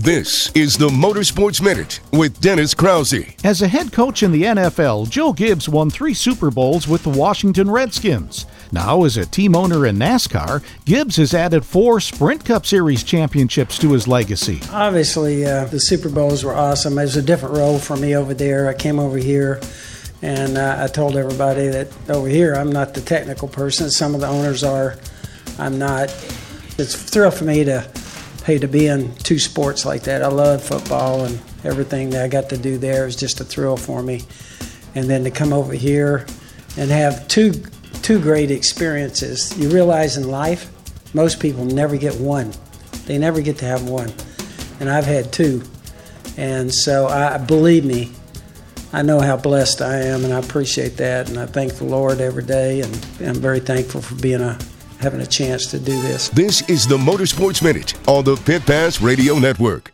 This is the Motorsports Minute with Dennis Krause. As a head coach in the NFL, Joe Gibbs won 3 Super Bowls with the Washington Redskins. Now, as a team owner in NASCAR, Gibbs has added 4 Sprint Cup Series championships to his legacy. Obviously, the Super Bowls were awesome. It was a different role for me over there. I came over here, and I told everybody that over here, I'm not the technical person. Some of the owners are. I'm not. It's a thrill for me to be in 2 sports like that. I love football, and everything that I got to do there is just a thrill for me. And then to come over here and have two great experiences. You realize in life, most people never get one. They never get to have one. And I've had 2. And so believe me, I know how blessed I am, and I appreciate that. And I thank the Lord every day, and I'm very thankful for having a chance to do this. This is the Motorsports Minute on the Pit Pass Radio Network.